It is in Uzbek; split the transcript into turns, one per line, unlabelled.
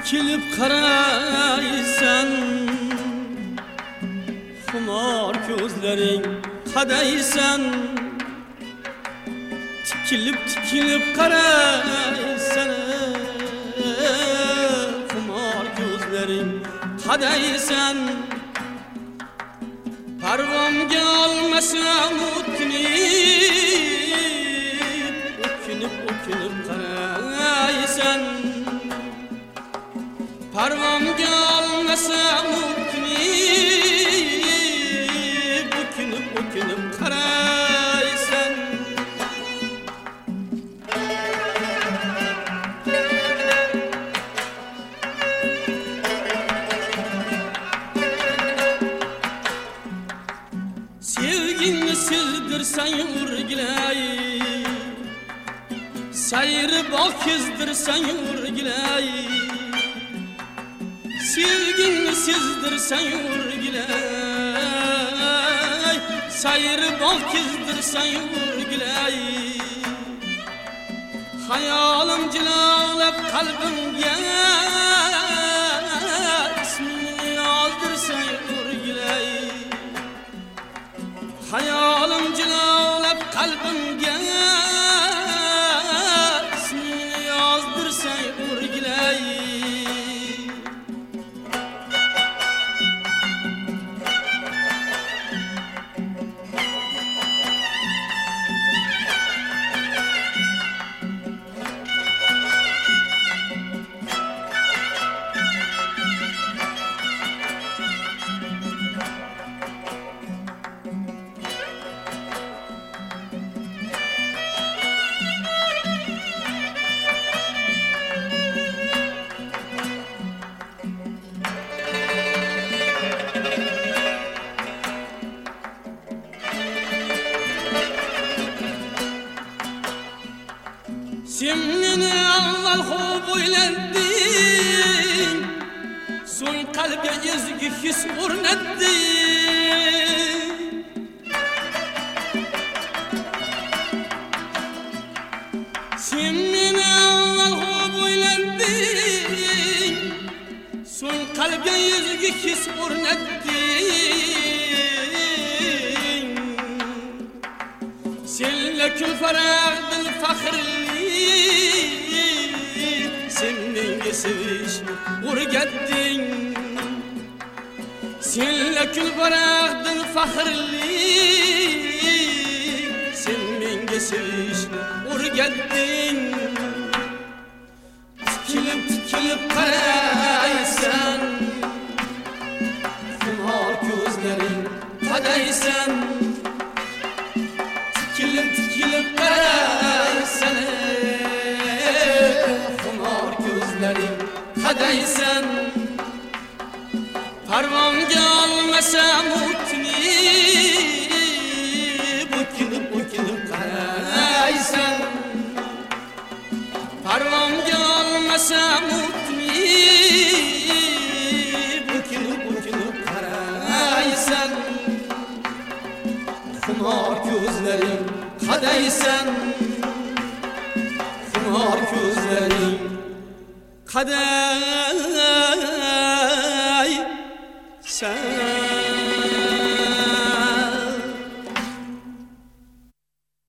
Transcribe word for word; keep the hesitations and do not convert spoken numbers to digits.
tikilib qaraysan, xumor ko'zlaring qadaysan. Tikilib tikilib qaraysan, xumor ko'zlaring qadaysan. Parvomga olmasam o'tinib, o'kinib o'kinib qaraysan. Parvomga olmasam o'tinib, o'kinib o'kinib qaraysan. Sevgini sezdirsan urgilay, sayri bokizdirsan urgilay. Sevgini sezdirsan urgilay, sayri bokizdirsan urgilay. Hayolim jilovlab qalbimga ismini yozdirsan urgilay. Hayolim jilovlab qalbimga ismini yozdirsan urgilay. Sen meni avval xo'p o'ylanding, so'ng qalbga ezgi his o'rnatding. Sen meni avval xo'p o'ylanding, so'ng qalbga ezgi his o'rnatding. Senla kul farag'dil faxrli, sen menga sevishni o'rgatding. Senla kul farag'dil faxrli, sen menga sevishni o'rgatding. Tikilib tikilib qaraysan, xumor ko'zlaring qadaysan. Tikilib tikilib qaraysan, xumor ko'zlaring qadaysan. Parvomga olmasam o'tinib, o'kinib o'kinib qaraysan. Parvomga olmasam o'tinib, o'kinib o'kinib qaraysan. Xumor ko'zlaring qadaysan, xumor ko'zlaring qadaysan.